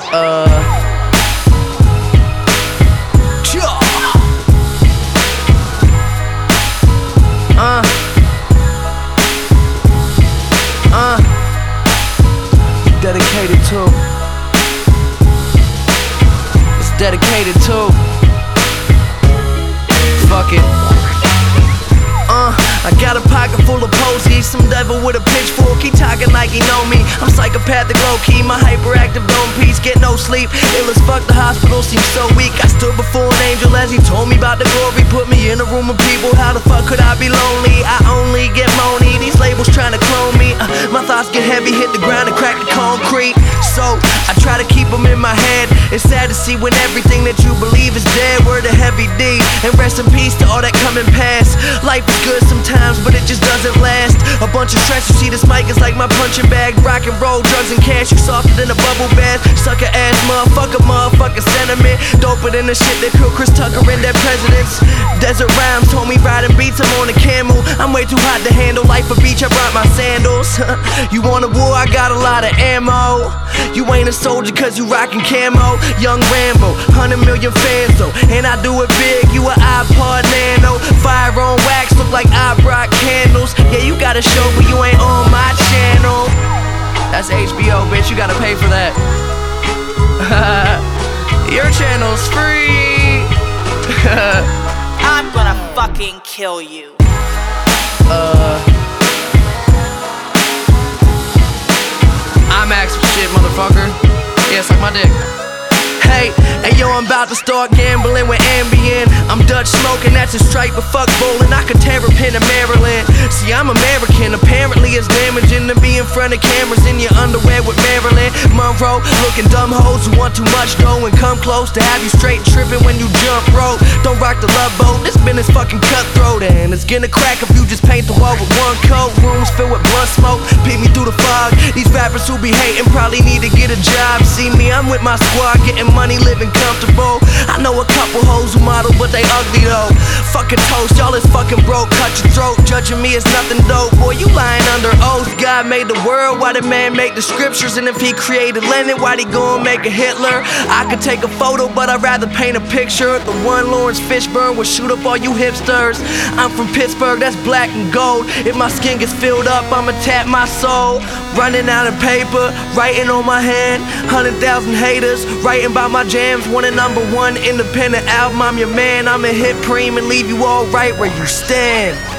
Dedicated to. It's dedicated to. Fuck it. I got a pocket full of posies, some devil with a pitchfork, he talking like he know me. I'm psychopathic low-key, my hyperactive dome piece, get no sleep. Ill as fuck, the hospital seems so weak. I stood before an angel as he told me about the glory. Put me in a room of people, how the fuck could I be lonely? I only get moany, these labels trying to clone me. My thoughts get heavy, hit the ground and crack the concrete. So, I try to keep them in my head. It's sad to see when everything that you believe is dead. Word to Heavy D, and rest in peace to all that come and pass. Life is good sometimes, but it just doesn't last. A bunch of stress, you see this mic is like my punching bag. Rock and roll, drugs and cash, you softer than a bubble bath. Sucker ass motherfucking sentiment. Doper than the shit that killed Chris Tucker and their presidents. Desert rhymes told me riding beats, I'm on a camel. I'm way too hot to handle, life a beach, I brought my sandals. You want a war, I got a lot of ammo. You ain't a soldier cause you rockin' camo. Young Rambo, 100 million fans though, and I do it big, you a iPod Nano. Fire on wax, look like I brought candles. Yeah, you got a show but you ain't on my channel. That's HBO, bitch, you gotta pay for that. Your channel's free. I'm gonna fucking kill you. I'm asking for shit, motherfucker. Yeah, suck my dick. Hey, yo, I'm about to start gambling with Ambien. I'm Dutch smoking, that's a strike, but fuck bowling. I could tear a pin in Maryland. See, I'm American, apparently it's damaging to be in front of cameras in your underwear with Marilyn Monroe. Looking dumb hoes who want too much dough and come close to have you straight tripping when you jump rope. Don't rock the love boat, this business fucking cutthroat, and it's gonna crack if you just paint the wall with one coat. Rooms filled with blunt smoke, peek me through the fog. These rappers who be hating probably need to get a job. See me, I'm with my squad, getting money, living comfortable. I know a couple hoes who model, but they ugly though. Fucking toast, y'all is fucking broke, cut your throat. Judging me is nothing dope, boy, you lying under oath. God made the world, why did man make the scriptures? And if he created Lenin, why'd he go and make a Hitler? I could take a photo, but I'd rather paint a picture. The one Lawrence Fishburne would shoot up all you hipsters. I'm from Pittsburgh, that's black and gold. If my skin gets filled up, I'ma tap my soul. Running out of paper, writing on my hand. 100,000 haters, writing about my jams. Want a #1 independent album, I'm your man. I'ma hit preem and leave you all right where you stand.